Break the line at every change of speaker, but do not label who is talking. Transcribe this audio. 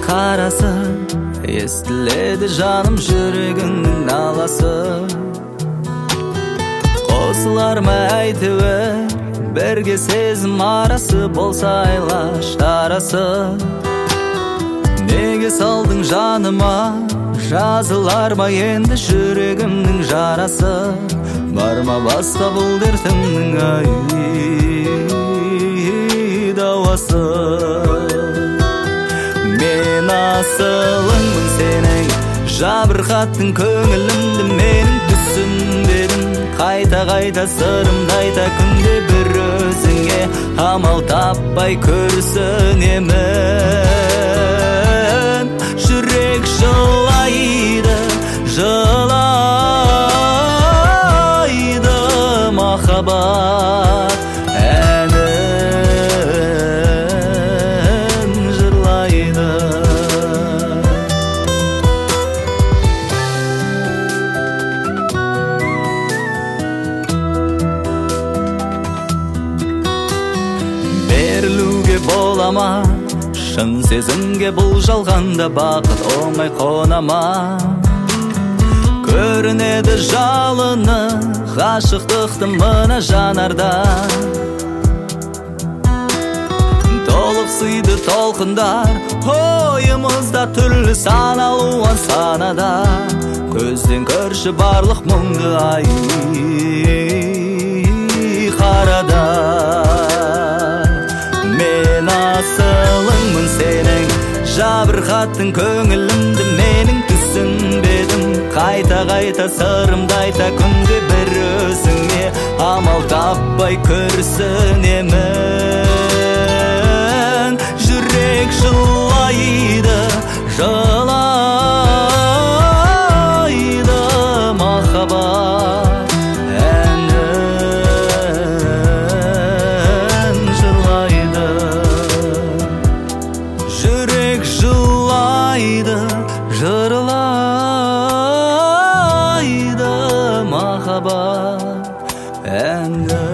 қарасы, естіледі жаным жүрегіңнің наласы. Қосылар ма әйтеуір бірге сезім арасы, болса айлаш тарасы. Неге салдың жаныма, жазылар ма енді жүрегімнің жарасы? Бар ма басқа бұл дертімнің дауасы? Мен асылыңмын сенің, жабырқаттың көңілімді, менің түсінбедім. Қайта сырымды айта күнде бір өзіңе, амал таппай көрсінемін. Жүрек жылайды, жылайды махаббат әнін жырлайды. Берілуге бола ма шын сезімге, бұл жалғанда бақыт оңай қонама? Көрінеді жалыны ғашықтықты мына жанарда. Толық сыйды толқындар ойымызда, түрлі сан алуан санада. Көзден көрші барлық мұңды ай қарада. Мен асылыңмын сенің, жабырқаттың көңілімді, менің түсінбедім. Қайта сырымды айта күнде бір өзіңе, амал таппай көрсінемін. Жүрек жылайды, жылайды махаббат әнін жырлайды. Жүрек жылайды, жырлайды махаббат әнін.